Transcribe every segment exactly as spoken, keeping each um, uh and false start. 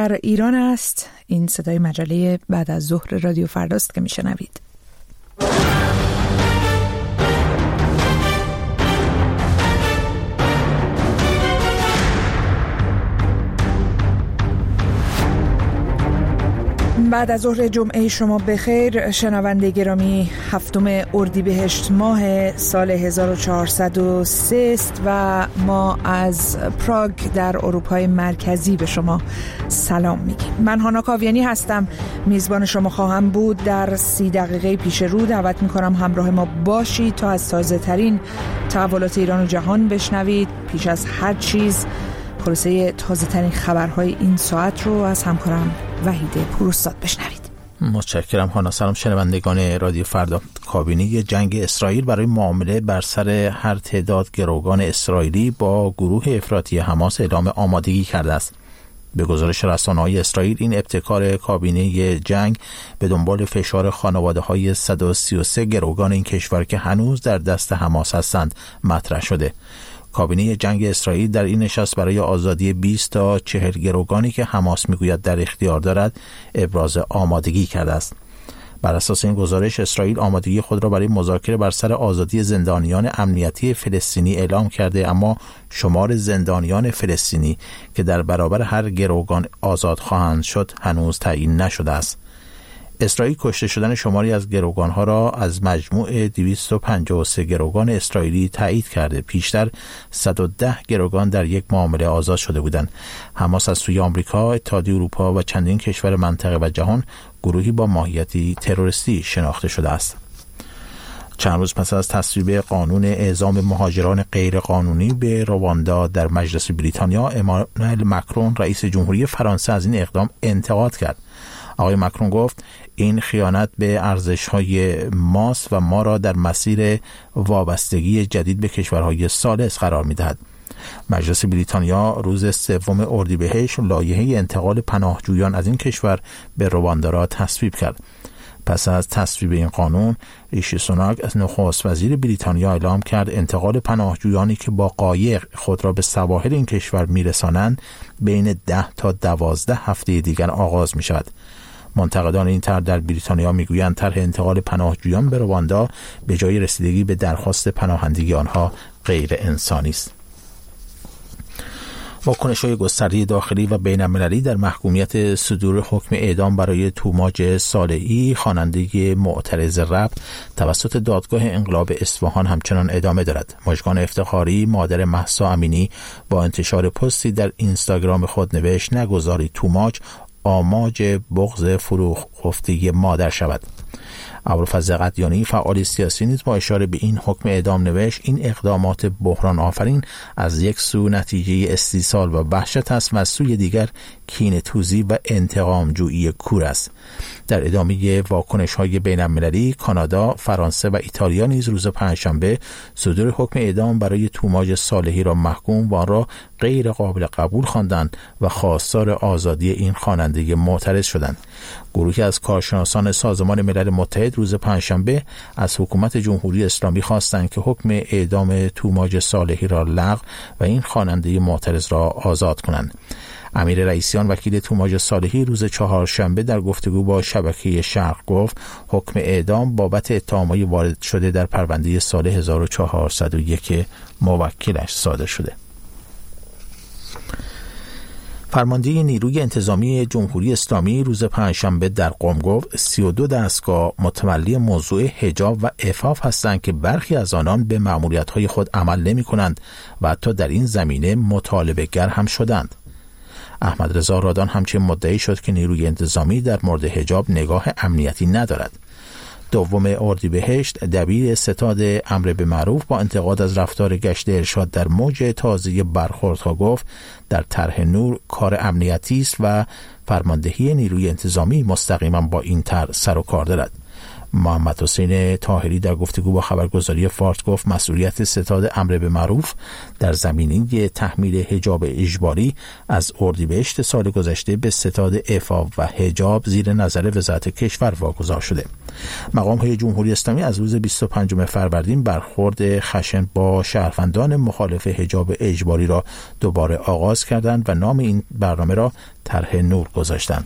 در ایران است. این صدای مجله بعد از ظهر رادیو فرداست که میشنوید. بعد از ظهر جمعه شما بخیر شنونده گرامی. هفتم اردیبهشت ماه سال هزار و چهارصد و سه است و ما از پراگ در اروپای مرکزی به شما سلام میگیم. من هانا کاویانی هستم، میزبان شما خواهم بود. در سی دقیقه پیش رو دعوت میکنم همراه ما باشید تا از تازه ترین تحولات ایران و جهان بشنوید. پیش از هر چیز خلاصه تازه ترین خبرهای این ساعت رو از همکارم وحید پوراستاد بشنوید. متشکرم هانا. سلام شنوندگان رادیو فردا. کابینه جنگ اسرائیل برای معامله بر سر هر تعداد گروگان اسرائیلی با گروه افراطی حماس اعلام آمادگی کرده است. به گزارش رسانه‌های اسرائیل این ابتکار کابینه جنگ به دنبال فشار خانواده‌های صد و سی و سه گروگان این کشور که هنوز در دست حماس هستند مطرح شده. کابینه جنگ اسرائیل در این نشست برای آزادی بیست تا چهل گروگانی که حماس میگوید در اختیار دارد ابراز آمادگی کرده است. بر اساس این گزارش اسرائیل آمادگی خود را برای مذاکره بر سر آزادی زندانیان امنیتی فلسطینی اعلام کرده، اما شمار زندانیان فلسطینی که در برابر هر گروگان آزاد خواهند شد هنوز تعیین نشده است. اسرائیل کشته شدن شماری از گروگانها را از مجموع دویست و پنجاه و سه گروگان اسرائیلی تایید کرده. پیشتر صد و ده گروگان در یک معامله آزاد شده بودند. حماس از سوی آمریکا، اتحادیه اروپا و چندین کشور منطقه و جهان گروهی با ماهیتی تروریستی شناخته شده است. چند روز پس از تصویب قانون اعزام مهاجران غیر قانونی به رواندا در مجلس بریتانیا، امانوئل مکرون رئیس جمهوری فرانسه از این اقدام انتقاد کرد. آقای مکرون گفت این خیانت به ارزش‌های ماست و ما را در مسیر وابستگی جدید به کشورهای ثالث قرار می‌دهد. مجلس بریتانیا روز سوم اردیبهشت لایحه انتقال پناهجویان از این کشور به رواندا را تصویب کرد. پس از تصویب این قانون، ریشی سوناک از نخست وزیر بریتانیا اعلام کرد انتقال پناهجویانی که با قایق خود را به سواحل این کشور میرسانند بین ده تا دوازده هفته دیگر آغاز می شود. منتقدان این طرح در بریتانیا میگویند طرح انتقال پناهجویان به رواندا به جای رسیدگی به درخواست پناهندگی آنها غیر انسانی است. واکنش‌های گسترده داخلی و بین‌المللی در محکومیت صدور حکم اعدام برای توماج صالحی، خواننده معترض رپ، توسط دادگاه انقلاب اصفهان همچنان ادامه دارد. مژگان افتخاری، مادر مهسا امینی، با انتشار پستی در اینستاگرام خود نوشت نگذارید توماج آماج بغض فروخته مادر شود. ابوالفضل قدیانی فعال سیاسی نیز با اشاره به این حکم اعدام نوشت این اقدامات بحران آفرین از یک سو نتیجه استیصال و وحشت است و از سوی دیگر کینه‌توزی و انتقام جویی کور است. در ادامه واکنش‌های بین‌المللی، کانادا، فرانسه و ایتالیا نیز روز پنجشنبه صدور حکم اعدام برای توماج صالحی را محکوم و آن را غیر قابل قبول خواندند و خواستار آزادی این خواننده معترض شدند. گروهی از کارشناسان سازمان ملل متحد روز پنجشنبه از حکومت جمهوری اسلامی خواستند که حکم اعدام توماج صالحی را لغو و این خواننده معترض را آزاد کنند. امیر رئیسیان وکیل توماج صالحی روز چهارشنبه در گفتگو با شبکه شرق گفت حکم اعدام بابت اتهامات وارد شده در پرونده سال هزار و چهارصد و یک موکلش صادر شده. فرمانده نیروی انتظامی جمهوری اسلامی روز پنجشنبه در قم گفت سی و دو دستگاه متولی موضوع حجاب و عفاف هستند که برخی از آنان به مأموریت‌های خود عمل نمی‌کنند و حتی در این زمینه مطالبه‌گر هم شدند. احمد رضا رادان همچنین مدعی شد که نیروی انتظامی در مورد حجاب نگاه امنیتی ندارد. دوم اردیبهشت دبیر ستاد امر به معروف با انتقاد از رفتار گشت ارشاد در موج تازه برخوردها گفت در طرح نور کار امنیتی است و فرماندهی نیروی انتظامی مستقیما با این طرح سر و کار دارد. محمد حسین طاهری در گفتگو با خبرگزاری فارس گفت مسئولیت ستاد امر به معروف در زمینه تحمیل حجاب اجباری از اردیبهشت سال گذشته به ستاد عفاف و حجاب زیر نظر وزارت کشور واگذار شده. مقام‌های جمهوری اسلامی از روز بیست و پنجم فروردین برخورد خشن با شهروندان مخالف حجاب اجباری را دوباره آغاز کردند و نام این برنامه را طرح نور گذاشتند.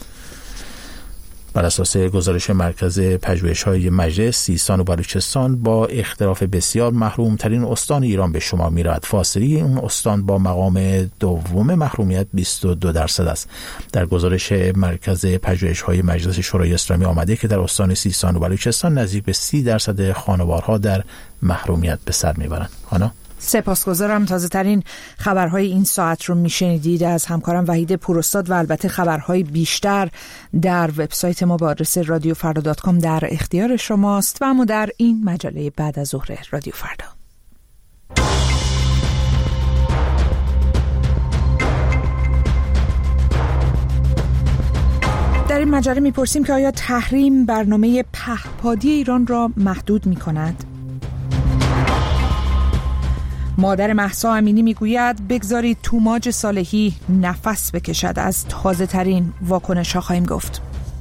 بر اساس گزارش مرکز پژوهش‌های مجلس، سیستان و بلوچستان با اختلاف بسیار محروم ترین استان ایران به شمار می‌رود. فاصله این استان با مقام دوم محرومیت بیست و دو درصد است. در گزارش مرکز پژوهش‌های مجلس شورای اسلامی آمده که در استان سیستان و بلوچستان نزدیک به سی درصد خانوارها در محرومیت به سر می‌برند. حالا سپاسگزارم. تازه ترین خبرهای این ساعت رو میشنیدید از همکارم وحید پوراستاد و البته خبرهای بیشتر در وبسایت ما با آدرس رادیو فردا دات کام در اختیار شماست و اما در این مجله بعد از ظهر رادیو فردا. در این مجله میپرسیم که آیا تحریم برنامه پهپادی ایران را محدود میکند؟ مادر مهسا امینی میگوید بگذارید توماج صالحی نفس بکشد. از تازه ترین واکنش ها خواهیم گفت.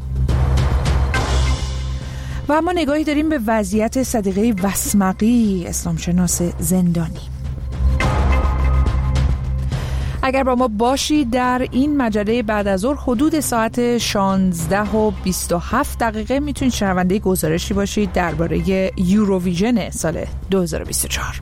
و اما نگاهی داریم به وضعیت صدیقه وسمقی، اسلام شناس زندانی. اگر با ما باشید در این مجله بعد از ظهر حدود ساعت شانزده و بیست و هفت دقیقه میتونید شنونده گزارشی باشید درباره یوروویژن سال دو هزار و بیست و چهار.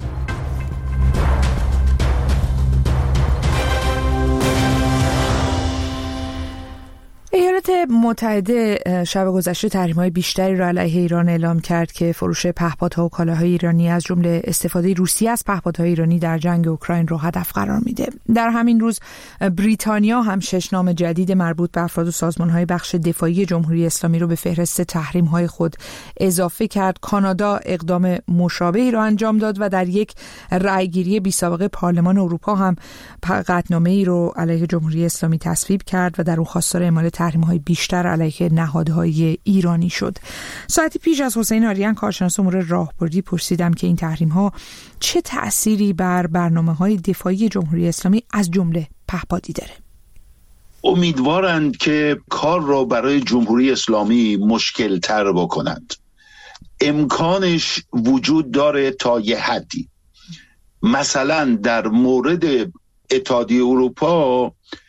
ایالات متحده شب گذشته تحریم‌های بیشتری را علیه ایران اعلام کرد که فروش پهپادها و کالاهای ایرانی از جمله استفاده روسیه از پهپادهای ایرانی در جنگ اوکراین را هدف قرار میده. در همین روز بریتانیا هم شش نام جدید مربوط به افراد و سازمان‌های بخش دفاعی جمهوری اسلامی رو به فهرست تحریم‌های خود اضافه کرد. کانادا اقدام مشابهی را انجام داد و در یک رأیگیری بی‌سابقه پارلمان اروپا هم قطعنامه‌ای رو علیه جمهوری اسلامی تصویب کرد و در اون خواستار اعمال تحریم‌های بیشتر علیه نهادهای ایرانی شد. ساعتی پیش از حسین آریان کارشناس امور راهبردی پرسیدم که این تحریم‌ها چه تأثیری بر برنامه‌های دفاعی جمهوری اسلامی از جمله پهپادی داره. امیدوارند که کار را برای جمهوری اسلامی مشکل تر بکنند. امکانش وجود داره تا یه حدی. مثلا در مورد اتحادیه اروپا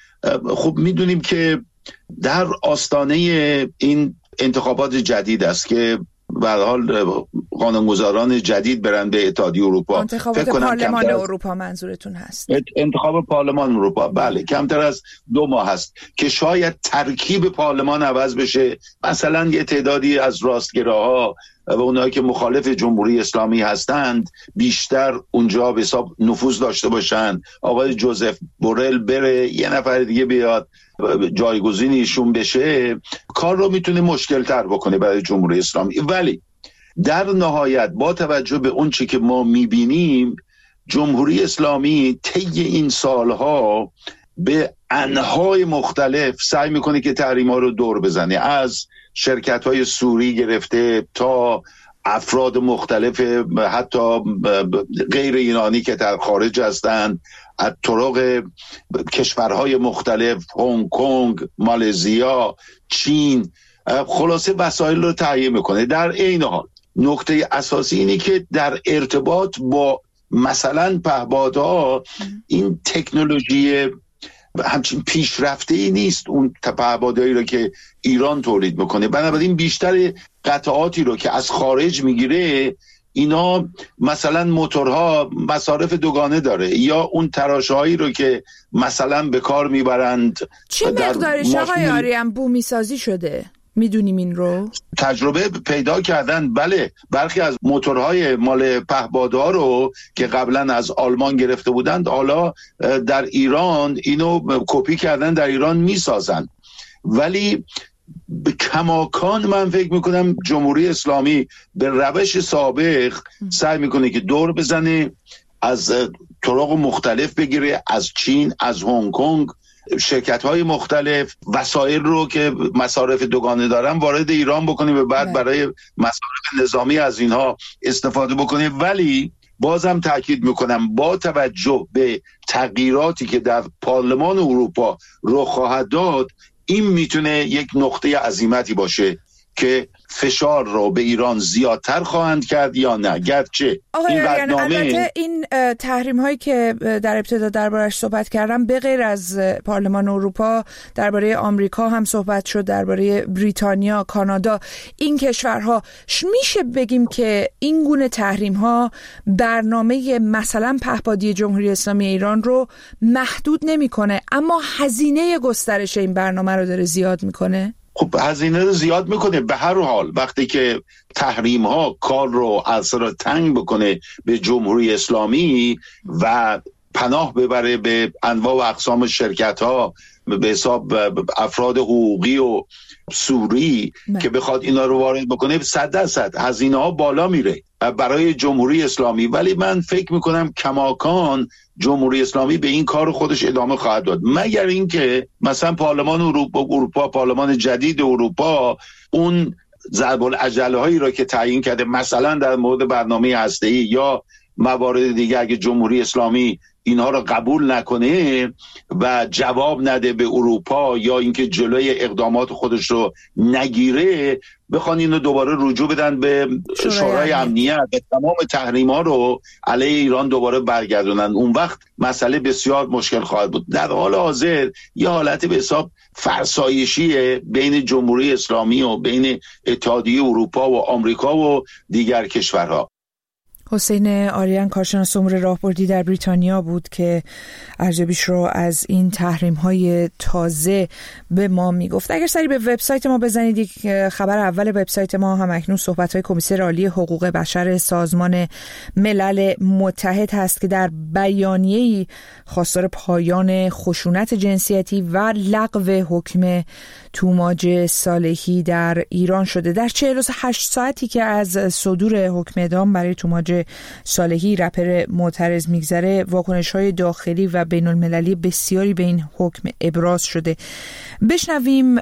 خب میدونیم که در آستانه این انتخابات جدید است که به هر حال قانونگذاران جدید برن به اتحادیه اروپا. انتخابات پارلمان اروپا منظورتون هست؟ انتخاب پارلمان اروپا، بله، کمتر از دو ماه هست که شاید ترکیب پارلمان عوض بشه. مثلا یه تعدادی از راستگراها و اونایی که مخالف جمهوری اسلامی هستند بیشتر اونجا به حساب نفوذ داشته باشن. آقای جوزف بورل بره، یه نفر دیگه بیاد جایگزین ایشون بشه، کار رو میتونه مشکل تر بکنه برای جمهوری اسلامی. ولی در نهایت با توجه به اون چی که ما میبینیم، جمهوری اسلامی طی این سالها به انواع مختلف سعی میکنه که تحریم‌ها رو دور بزنه، از شرکت‌های سوری گرفته تا افراد مختلف حتی غیر ایرانی که در خارج هستند، از طرق کشورهای مختلف، هنگ کنگ، مالزیا، چین، خلاصه وسایل رو تهیه میکنه. در این حال نکته اساسی اینه که در ارتباط با مثلا پهپادها این تکنولوژی همچین پیشرفته ای نیست اون پهپادهایی رو که ایران تولید میکنه. بنابراین بیشتر قطعاتی رو که از خارج میگیره، اینا مثلا موتورها مصارف دوگانه داره، یا اون تراشهایی رو که مثلا به کار میبرند. چه مقدارش آقای آریان بومی سازی شده؟ میدونیم این رو؟ تجربه پیدا کردن، بله. برخی از موتورهای مال پهپادها رو که قبلا از آلمان گرفته بودند، حالا در ایران اینو کپی کردن، در ایران میسازن. ولی به کماکان من فکر میکنم جمهوری اسلامی به روش سابق سعی میکنه که دور بزنه، از طرق مختلف بگیره، از چین، از هنگ کنگ، شرکت‌های مختلف وسایل رو که مصارف دوگانه دارن وارد ایران بکنیم و بعد برای مصارف نظامی از اینها استفاده بکنیم. ولی بازم تاکید میکنم با توجه به تغییراتی که در پارلمان اروپا رخ خواهد داد، این میتونه یک نقطه عظیمتی باشه که فشار رو به ایران زیادتر خواهند کرد یا نه. گرچه این بدنامه البته این تحریم هایی که در ابتدا دربارش صحبت کردم به غیر از پارلمان اروپا درباره آمریکا هم صحبت شد، درباره بریتانیا، کانادا، این کشورها. میشه بگیم که این گونه تحریم ها برنامه مثلا پهپادی جمهوری اسلامی ایران رو محدود نمیکنه، اما هزینه گسترش این برنامه رو داره زیاد میکنه؟ خب هزینه رو زیاد میکنه. به هر حال وقتی که تحریم ها کار رو از را تنگ بکنه به جمهوری اسلامی و پناه ببره به انواع و اقسام شرکت ها، به حساب افراد حقوقی و سوری من. که بخواد اینا رو وارد بکنه، صد درصد هزینه ها بالا میره برای جمهوری اسلامی. ولی من فکر میکنم کماکان جمهوری اسلامی به این کار خودش ادامه خواهد داد، مگر اینکه مثلا پارلمان اروپا, اروپا پارلمان جدید اروپا اون ضرب العجله هایی را که تعیین کرده، مثلا در مورد برنامه هسته‌ای یا موارد دیگه، اگه جمهوری اسلامی اینها رو قبول نکنه و جواب نده به اروپا یا اینکه جلوی اقدامات خودش رو نگیره، بخوان اینو دوباره رجوع بدن به شورای امنیت و تمام تحریم‌ها رو علیه ایران دوباره برگردونن، اون وقت مسئله بسیار مشکل خواهد بود. در حال حاضر یه حالت به حساب فرسایشی بین جمهوری اسلامی و بین اتحادیه اروپا و آمریکا و دیگر کشورها. حسین آریان کارشناس امور راهبردی در بریتانیا بود که ارزیابیش رو از این تحریم‌های تازه به ما میگفت. اگر سری به وبسایت ما بزنید، یک خبر اول وبسایت ما هم اکنون صحبت‌های کمیسر عالی حقوق بشر سازمان ملل متحد هست که در بیانیه‌ای خواستار پایان خشونت جنسیتی و لغو حکم توماج صالحی در ایران شده. در چهل و هشت ساعتی که از صدور حکم اعدام برای توماج صالحی رپر معترض میگذره، واکنش‌های داخلی و بین المللی بسیاری به این حکم ابراز شده. بشنویم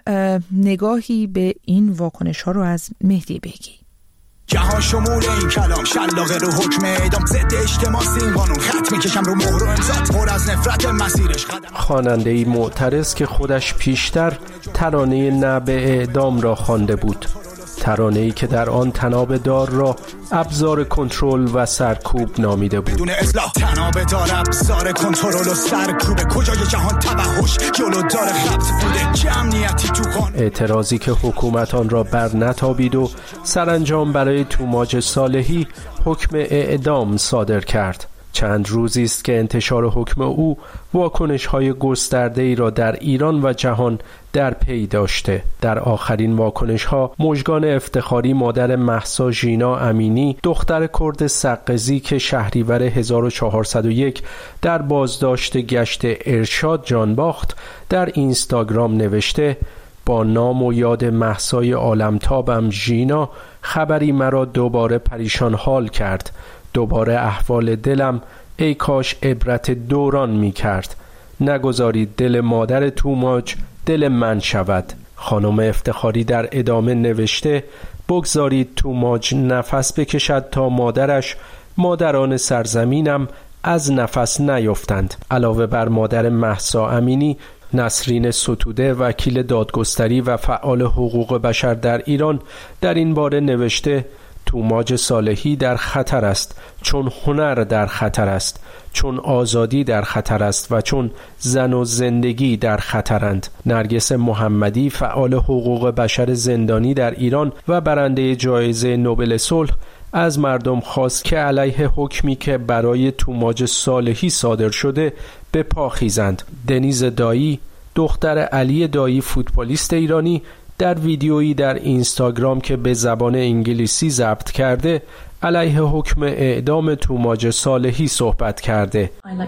نگاهی به این واکنش‌ها رو از مهدی بگی. جهان شمول این کلام شلاقه رو حکم اعدام، ضد اجتماع این قانون خط میکشم رو مهر و امضات، پر از نفرت مسیرش. خواننده‌ای معترض که خودش پیشتر ترانه نه به اعدام را خوانده بود، ترانه‌ای که در آن تناب دار را ابزار کنترل و سرکوب نامیده بود. بدون اصلاح تناب دار ابزار کنترل و سرکوب، کجای جهان توحش جلو دار خبط بوده، چه امنیتی تو قانون. اعتراضی که حکومت آن را بر نتابید و سرانجام برای توماج صالحی حکم اعدام صادر کرد. چند روزی است که انتشار حکم او واکنش‌های گسترده‌ای را در ایران و جهان در پی داشته. در آخرین واکنش‌ها مژگان افتخاری مادر مهسا ژینا امینی، دختر کرد سقزی که شهریور هزار و چهارصد و یک در بازداشت گشت ارشاد جان باخت، در اینستاگرام نوشته: با نام و یاد مهسای عالمتابم ژینا، خبری مرا دوباره پریشان حال کرد. دوباره احوال دلم ای کاش عبرت دوران می کرد. نگذارید دل مادر توماج دل من شود. خانم افتخاری در ادامه نوشته: بگذارید توماج نفس بکشد تا مادرش، مادران سرزمینم از نفس نیفتند. علاوه بر مادر مهسا امینی، نسرین ستوده وکیل دادگستری و فعال حقوق بشر در ایران در این باره نوشته: توماج صالحی در خطر است، چون هنر در خطر است، چون آزادی در خطر است و چون زن و زندگی در خطرند. نرگس محمدی فعال حقوق بشر زندانی در ایران و برنده جایزه نوبل صلح از مردم خواست که علیه حکمی که برای توماج صالحی صادر شده به پا خیزند. دنیز دایی، دختر علی دایی فوتبالیست ایرانی، در ویدیویی در اینستاگرام که به زبان انگلیسی ضبط کرده علیه حکم اعدام توماج صالحی صحبت کرده.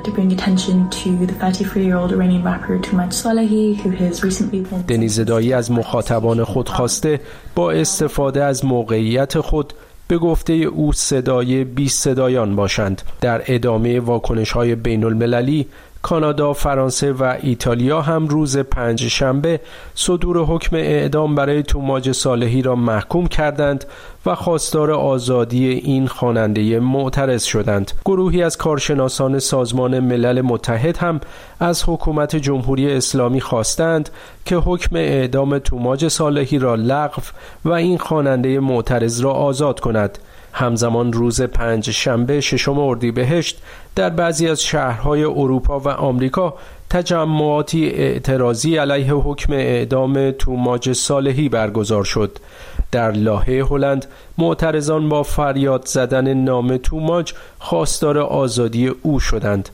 دنیز دایی از مخاطبان خود خواسته با استفاده از موقعیت خود به گفته او صدای بی صدایان باشند. در ادامه واکنش‌های بین المللی، کانادا، فرانسه و ایتالیا هم روز پنج شنبه صدور حکم اعدام برای توماج صالحی را محکوم کردند و خواستار آزادی این خواننده معترض شدند. گروهی از کارشناسان سازمان ملل متحد هم از حکومت جمهوری اسلامی خواستند که حکم اعدام توماج صالحی را لغو و این خواننده معترض را آزاد کند. همزمان روز پنج شنبه ششم اردیبهشت در بعضی از شهرهای اروپا و آمریکا تجمعاتی اعتراضی علیه حکم اعدام توماج صالحی برگزار شد. در لاهه هلند معترضان با فریاد زدن نام توماج خواستار آزادی او شدند.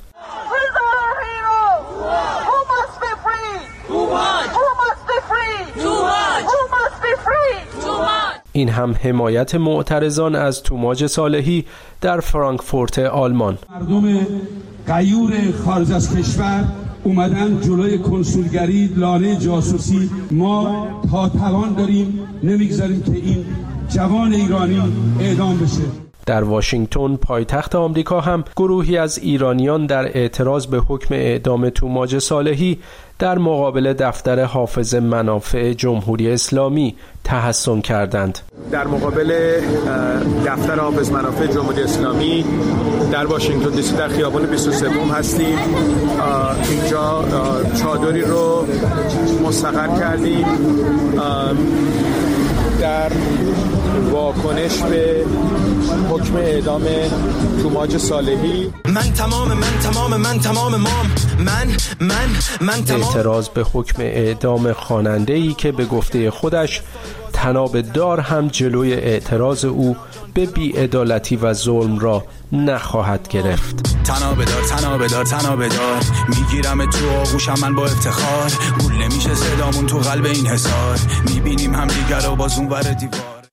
این هم حمایت معترضان از توماج صالحی در فرانکفورت آلمان. مردم غیور خارج از کشور اومدن جلوی کنسولگری، لانه جاسوسی. ما تا توان داریم نمیگذاریم که این جوان ایرانی اعدام بشه. در واشنگتن پایتخت آمریکا هم گروهی از ایرانیان در اعتراض به حکم اعدام توماج صالحی در مقابل دفتر حافظ منافع جمهوری اسلامی تحصن کردند. در مقابل دفتر حافظ منافع جمهوری اسلامی در واشنگتن دی سی در خیابان بیست و سه هستیم. اینجا چادری رو مستقر کردیم در واکنش به حکم اعدام توماج صالحی. من تمام من تمام من تمام مام من من من تمام. اعتراض به حکم اعدام خواننده‌ای که به گفته خودش تناب دار هم جلوی اعتراض او به بی‌عدالتی و ظلم را نخواهد گرفت. تناب دار تناب دار تناب دار میگیرم تو آغوشم من با افتخار. گول نمیشه صدامون تو قلب این حصار. میبینیم هم دیگر رو باز اونور دیوار.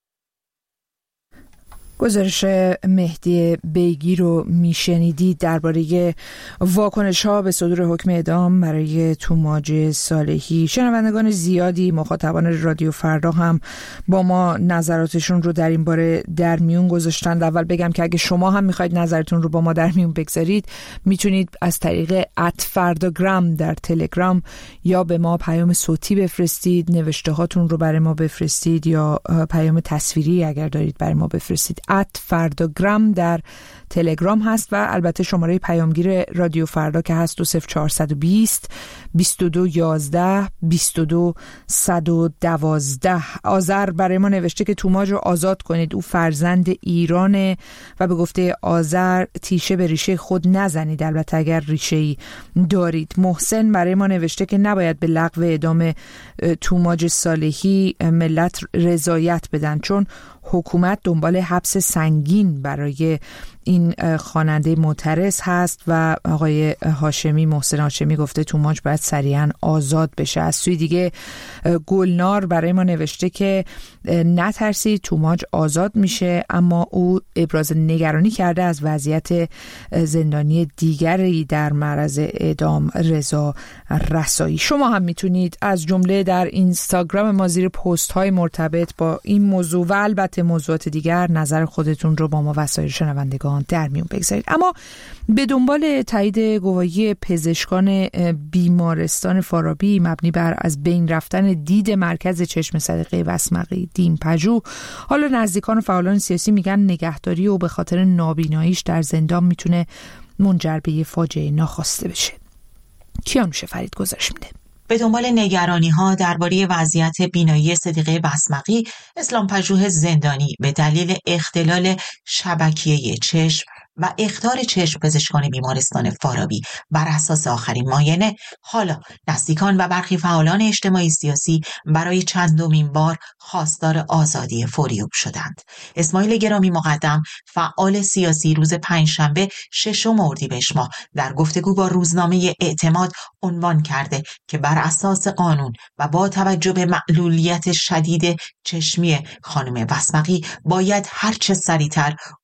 گزارش مهدی بیگی رو میشنیدید درباره واکنش ها به صدور حکم اعدام برای توماج صالحی. شنوندگان زیادی مخاطبان رادیو فردا هم با ما نظراتشون رو در این باره در میون گذاشتند. اول بگم که اگه شما هم میخواید نظرتون رو با ما در میون بگذارید میتونید از طریق ات فرداگرام در تلگرام یا به ما پیام صوتی بفرستید، نوشته هاتون رو برای ما بفرستید یا پیام تصویری اگر دارید برای ما بفرستید. ات فرداگرام در تلگرام هست و البته شماره پیامگیر رادیو فردا که هست دو صفر چهارصد و بیست بیست و دو یازده بیست و دو صد و دوازده. آذر برای ما نوشته که توماج رو آزاد کنید، او فرزند ایرانه و به گفته آذر تیشه به ریشه خود نزنید، البته اگر ریشه‌ای دارید. محسن برای ما نوشته که نباید به لغو اعدام توماج صالحی ملت رضایت بدن چون حکومت دنبال حبس سنگین برای این خواننده معترض هست و آقای هاشمی محسن هاشمی گفته توماج باید سریعا آزاد بشه. از سوی دیگه گلنار برای ما نوشته که نترسید توماج آزاد میشه، اما او ابراز نگرانی کرده از وضعیت زندانی دیگری در معرض اعدام رضا رسایی. شما هم میتونید از جمله در اینستاگرام ما زیر پست های مرتبط با این موضوع و البته موضوعات دیگر نظر خودتون رو با ما و سایر شنوندگان در میون بگذارید. اما به دنبال تایید گواهی پزشکان بیمارستان فارابی مبنی بر از بین رفتن دید مرکز چشم صدیقه بسمقی دین پژوه، حالا نزدیکان و فعالان سیاسی میگن نگهداری او به خاطر نابیناییش در زندان میتونه منجر به یه فاجعه ناخواسته بشه. کیانوش فرید گزارش میده. به دنبال نگرانی‌ها درباره وضعیت بینایی صدیقه بسمقی، اسلام پژوه زندانی به دلیل اختلال شبکیه چشم و اخطار چشم پزشکان بیمارستان فارابی بر اساس آخرین معاینه، حالا نزدیکان و برخی فعالان اجتماعی سیاسی برای چندمین بار خواستار آزادی فوری او شدند. اسماعیل گرامی مقدم، فعال سیاسی، روز پنجشنبه ششم اردیبهشت ماه در گفتگو با روزنامه اعتماد عنوان کرده که بر اساس قانون و با توجه به معلولیت شدید چشمی خانم بسمقی باید هرچه سریعتر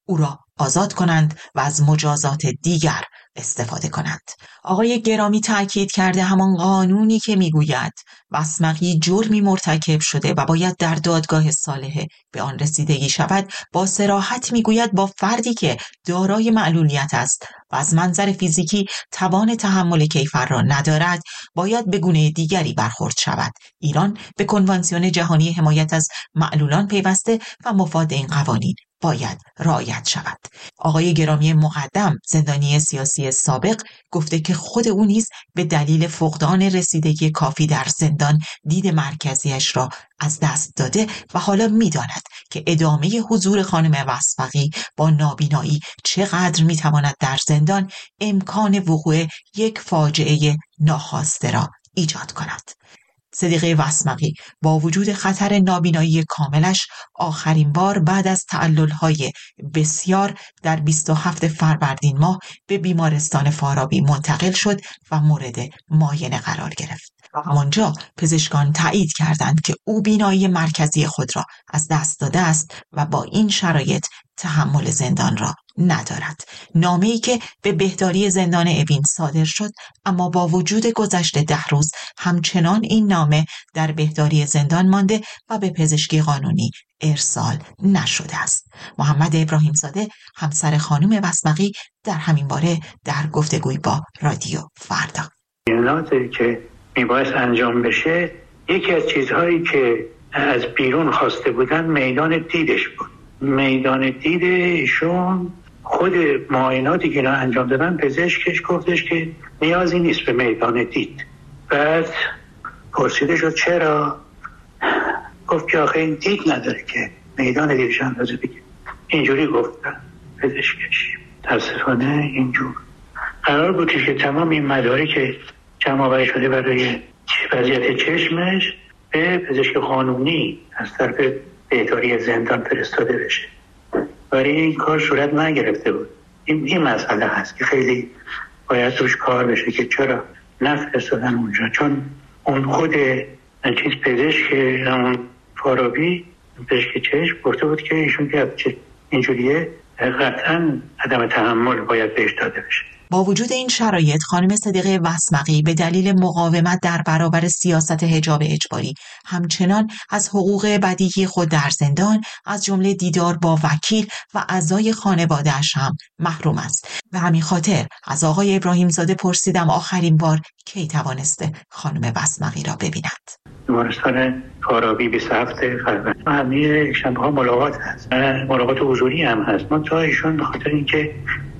او را آزاد کنند و از مجازات دیگر استفاده کنند. آقای گرامی تأکید کرده همان قانونی که میگوید بسمقی جرمی مرتکب شده و باید در دادگاه صالحه به آن رسیدگی شود، با صراحت میگوید با فردی که دارای معلولیت است و از منظر فیزیکی توان تحمل کیفر را ندارد باید به گونه دیگری برخورد شود. ایران به کنوانسیون جهانی حمایت از معلولان پیوسته و مفاد این قوانین باید رعایت شود. آقای گرامی مقدم، زندانی سیاسی سابق، گفته که خود او نیز به دلیل فقدان رسیدگی کافی در زندان دید مرکزیش را از دست داده و حالا می‌داند که ادامه حضور خانم وصفقی با نابینایی چقدر می‌تواند در زندان امکان وقوع یک فاجعه ناخواسته را ایجاد کند. صدیقه وصمقی با وجود خطر نابینایی کاملش آخرین بار بعد از تعلل‌های بسیار در بیست و هفتم فروردین ماه به بیمارستان فارابی منتقل شد و مورد معاینه قرار گرفت. و همانجا پزشکان تایید کردند که او بینایی مرکزی خود را از دست داده است و با این شرایط تحمل زندان را ندارد. نامه‌ای که به بهداری زندان اوین صادر شد، اما با وجود گذشت ده روز همچنان این نامه در بهداری زندان مانده و به پزشکی قانونی ارسال نشده است. محمد ابراهیم زاده، همسر خانم وصمقی، در همین باره در گفتگوی با رادیو فردا ایناتی که میبایست انجام بشه، یکی از چیزهایی که از بیرون خواسته بودن میدان دیدش بود. میدان دید ایشون خود معایناتی که انجام دادن پزشکش گفتش که نیازی نیست به میدان دید. بعد پرسیده شد چرا؟ گفت که آخه این دید نداره که میدان دیدش اندازه بگه. اینجوری گفتن پزشکش. تاسفانه اینجور قرار بود که تمام این مداری که جمع آوری شده برای وضعیت چشمش به پزشک قانونی از طرف بهداری زندان فرستاده بشه، ولی این کار صورت نگرفته بود. این این مسئله هست که خیلی باید روش کار بشه که چرا نفرستادن اونجا، چون اون خود چیز پزشک اون فارابی پزشک چشم گفته بود که ایشون که اینجوریه قطعا عدم تحمل باید بهش داده بشه. با وجود این شرایط، خانم صدیقه وصمقی به دلیل مقاومت در برابر سیاست حجاب اجباری همچنان از حقوق بدیهی خود در زندان، از جمله دیدار با وکیل و اعضای خانواده‌اش هم محروم است. و همین خاطر از آقای ابراهیم زاده پرسیدم آخرین بار کی توانسته خانم وصمقی را ببیند. بیمارستان فارابی بیست و هفتم فروردین همه شنبه‌ها ملاقات هست، ملاقات حضوری هم هست. ما تا ایشون به خاطر اینکه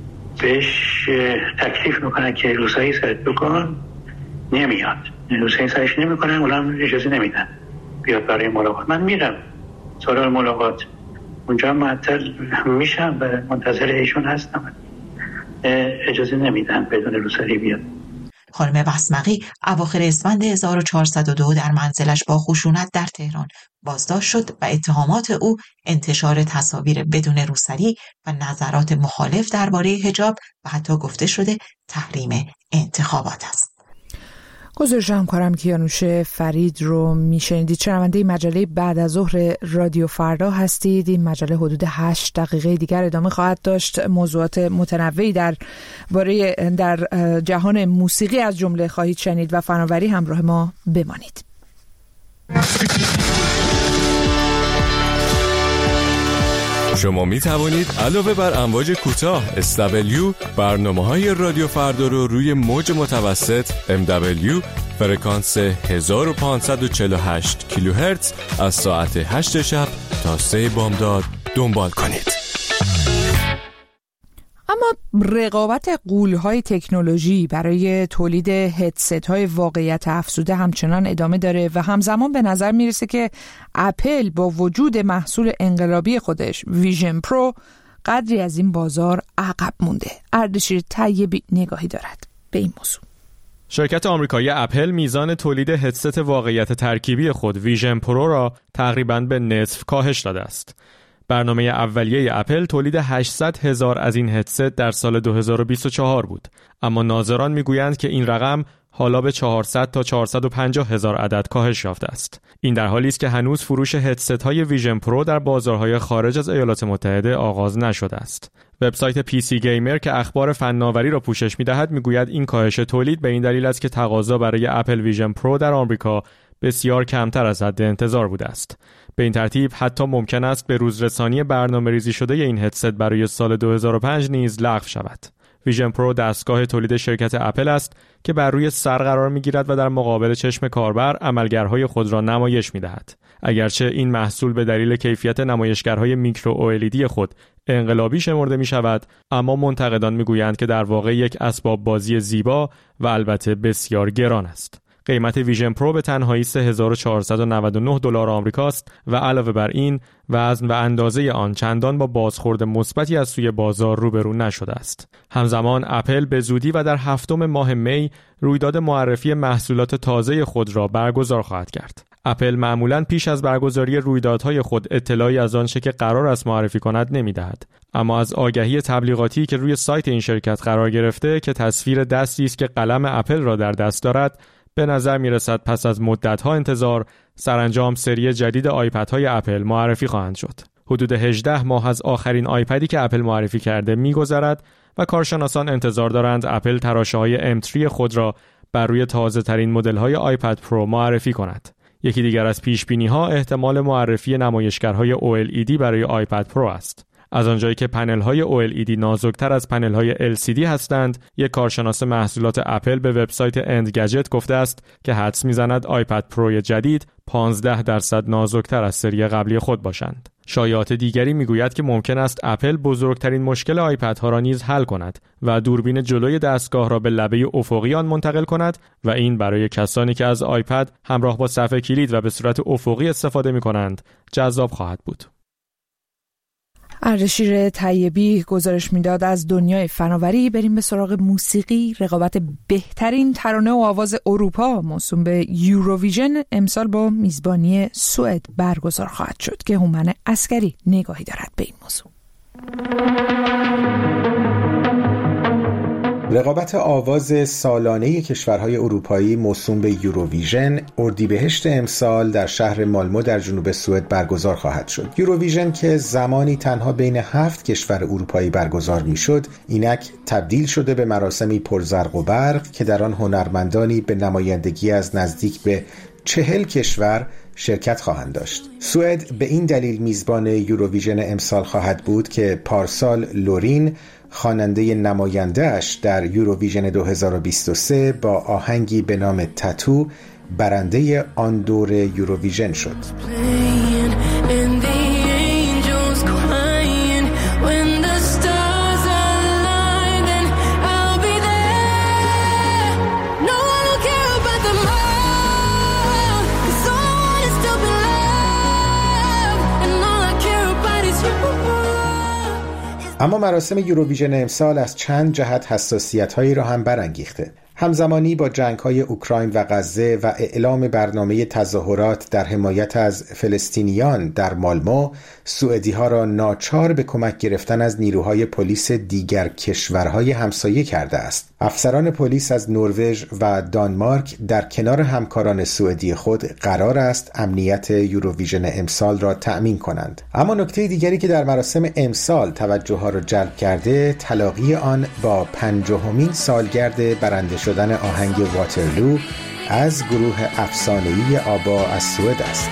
بهش تکلیف میکنن که روسایی سرت بکن نمیاد، روسایی سرش نمیکنن، اونم اجازه نمیدن بیاد برای ملاقات. من میرم سالار ملاقات اونجا معطل میشم و منتظر ایشون هستم، اجازه نمیدن بدون روسایی بیاد. خانم وصمقی اواخر اسفند هزار و چهارصد و دو در منزلش با خشونت در تهران بازداشت شد و اتهامات او انتشار تصاویر بدون روسری و نظرات مخالف درباره حجاب و حتی گفته شده تحریم انتخابات است. گزارش همکارم کیانوش فرید رو میشنیدید. شنونده مجله بعد از ظهر رادیو فردا هستید. این مجله حدود هشت دقیقه دیگر ادامه خواهد داشت. موضوعات متنوعی در باره در جهان موسیقی از جمله خواهید شنید و فناوری. همراه ما بمانید. شما می توانید علاوه بر امواج کوتاه اس دبلیو برنامه‌های رادیو فردا رو روی موج متوسط ام دبلیو فرکانس هزار و پانصد و چهل و هشت کیلوهرتز از ساعت هشت شب تا سه بامداد دنبال کنید. اما رقابت غول‌های تکنولوژی برای تولید هدست‌های واقعیت افزوده همچنان ادامه داره و همزمان به نظر میرسه که اپل با وجود محصول انقلابی خودش ویژن پرو قدری از این بازار عقب مونده. اردشیر طیبی نگاهی دارد به این موضوع. شرکت آمریکایی اپل میزان تولید هدست واقعیت ترکیبی خود ویژن پرو را تقریباً به نصف کاهش داده است. برنامه اولیه اپل تولید هشتصد هزار از این هدست در سال دو هزار و بیست و چهار بود، اما ناظران میگویند که این رقم حالا به چهارصد تا چهارصد و پنجاه هزار عدد کاهش یافته است. این در حالی است که هنوز فروش هدست‌های ویژن پرو در بازارهای خارج از ایالات متحده آغاز نشده است. وبسایت پی سی گیمر که اخبار فناوری را پوشش می‌دهد می‌گوید این کاهش تولید به این دلیل است که تقاضا برای اپل ویژن پرو در آمریکا بسیار کمتر از حد انتظار بوده است. به این ترتیب حتی ممکن است به روزرسانی برنامه‌ریزی شده این هدست برای سال دو هزار و پنج نیز لغو شود. ویژن پرو دستگاه تولید شرکت اپل است که بر روی سر قرار می‌گیرد و در مقابل چشم کاربر عملگرهای خود را نمایش می‌دهد. اگرچه این محصول به دلیل کیفیت نمایشگرهای میکرو او ال ای دی خود انقلابی شمرده می‌شود، اما منتقدان می‌گویند که در واقع یک اسباب بازی زیبا و البته بسیار گران است. قیمت ویژن پرو به تنهایی سه هزار و چهارصد و نود و نه دلار آمریکاست و علاوه بر این وزن و اندازه آن چندان با بازخورد مثبتی از سوی بازار روبرو نشده است. همزمان اپل به زودی و در هفتم ماه می رویداد معرفی محصولات تازه خود را برگزار خواهد کرد. اپل معمولاً پیش از برگزاری رویدادهای خود اطلاعی از آنچه که قرار است معرفی کند نمی‌دهد، اما از آگهی تبلیغاتی که روی سایت این شرکت قرار گرفته که تصویر دستی است که قلم اپل را در دست دارد، به نظر می‌رسد پس از مدت‌ها انتظار سرانجام سری جدید آیپدهای اپل معرفی خواهند شد. حدود هجده ماه از آخرین آیپدی که اپل معرفی کرده می‌گذرد و کارشناسان انتظار دارند اپل تراشه‌های ام تری خود را بر روی تازه‌ترین مدل‌های آیپد پرو معرفی کند. یکی دیگر از پیش‌بینی‌ها احتمال معرفی نمایشگرهای او ال ای دی برای آیپد پرو است. از آنجایی که پنل‌های او ال ای دی نازکتر از پنل‌های ال سی دی هستند، یک کارشناس محصولات اپل به وبسایت اند گجت گفته است که حدس می‌زند آیپد پرو جدید پانزده درصد نازکتر از سری قبلی خود باشند. شایعات دیگری میگوید که ممکن است اپل بزرگترین مشکل آیپدها را نیز حل کند و دوربین جلوی دستگاه را به لبه افقی آن منتقل کند و این برای کسانی که از آیپد همراه با صفحه کلید و به صورت افقی استفاده می‌کنند جذاب خواهد بود. اردشیر طیبی گزارش میداد از دنیای فناوری. بریم به سراغ موسیقی. رقابت بهترین ترانه و آواز اروپا موسوم به یوروویژن امسال با میزبانی سوئد برگزار خواهد شد که هومن عسکری نگاهی دارد به این موضوع. رقابت آواز سالانه کشورهای اروپایی موسوم به یوروویژن اردیبهشت امسال در شهر مالمو در جنوب سوئد برگزار خواهد شد. یوروویژن که زمانی تنها بین هفت کشور اروپایی برگزار میشد، اینک تبدیل شده به مراسمی پرزرق و برق که در آن هنرمندانی به نمایندگی از نزدیک به چهل کشور شرکت خواهند داشت. سوئد به این دلیل میزبان یوروویژن امسال خواهد بود که پارسال لورین خواننده نماینده‌اش در یوروویژن دو هزار و بیست و سه با آهنگی به نام تاتو برنده آن دور یوروویژن شد. اما مراسم یوروویژن امسال از چند جهت حساسیت‌هایی را هم برانگیخته. همزمانی با جنگ‌های اوکراین و غزه و اعلام برنامه تظاهرات در حمایت از فلسطینیان در مالمو، سوئدی‌ها را ناچار به کمک گرفتن از نیروهای پلیس دیگر کشورهای همسایه کرده است. افسران پلیس از نروژ و دانمارک در کنار همکاران سوئدی خود قرار است امنیت یوروویژن امسال را تأمین کنند. اما نکته دیگری که در مراسم امسال توجه ها را جلب کرده، تلاقی آن با پنجاهمین سالگرد برنده شدن آهنگ واترلو از گروه افسانه‌ای آبا از سوئد است.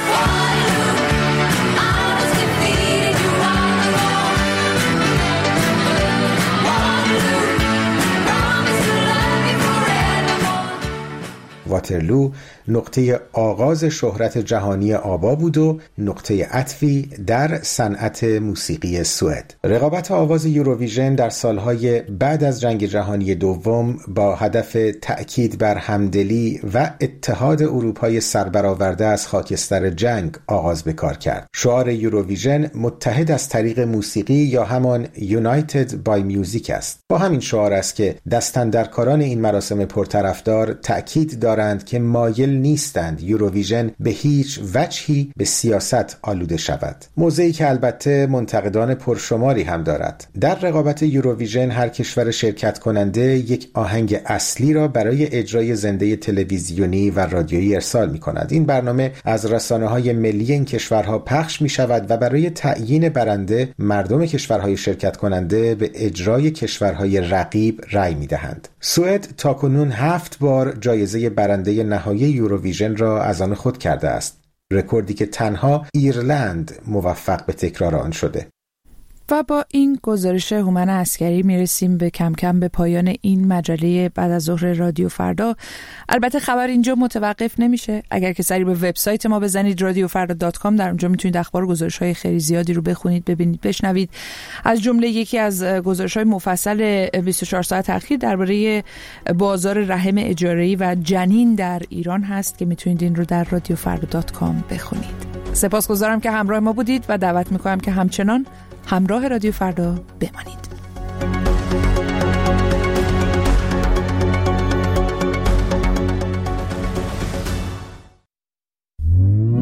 واترلو نقطه آغاز شهرت جهانی آبا بود و نقطه عطفی در صنعت موسیقی سوئد. رقابت آواز یوروویژن در سالهای بعد از جنگ جهانی دوم با هدف تأکید بر همدلی و اتحاد اروپای سربرآورده از خاکستر جنگ آغاز به کار کرد. شعار یوروویژن متحد از طریق موسیقی یا همان United by Music است. با همین شعار است که دستاندرکاران این مراسم پرطرفدار تأکید دارند امیدوارند که مایل نیستند یوروویژن به هیچ وجهی به سیاست آلوده شود. موضعی که البته منتقدان پرشماری هم دارد. در رقابت یوروویژن هر کشور شرکت کننده یک آهنگ اصلی را برای اجرای زنده تلویزیونی و رادیویی ارسال می کند. این برنامه از رسانه‌های ملی این کشورها پخش می شود و برای تعیین برنده مردم کشورهای شرکت کننده به اجرای کشورهای رقیب رأی می دهند. سوئد تاکنون هفت بار جایزه برنده نهایی یوروویژن را از آن خود کرده است. رکوردی که تنها ایرلند موفق به تکرار آن شده. و با این گزارش هومن عسکری میرسیم به کم کم به پایان این مجله بعد از ظهر رادیو فردا. البته خبر اینجا متوقف نمیشه. اگر که سری به وبسایت ما بزنید رادیو فردا دات کام، در اونجا میتونید اخبار و گزارش‌های خیلی زیادی رو بخونید، ببینید، بشنوید. از جمله یکی از گزارش‌های مفصل بیست و چهار ساعت اخیر درباره بازار رحم اجاره‌ای و جنین در ایران هست که میتونید این رو در رادیو فردا دات کام بخونید. سپاسگزارم که همراه ما بودید و دعوت میکنم که همچنان همراه رادیو فردا بمانید.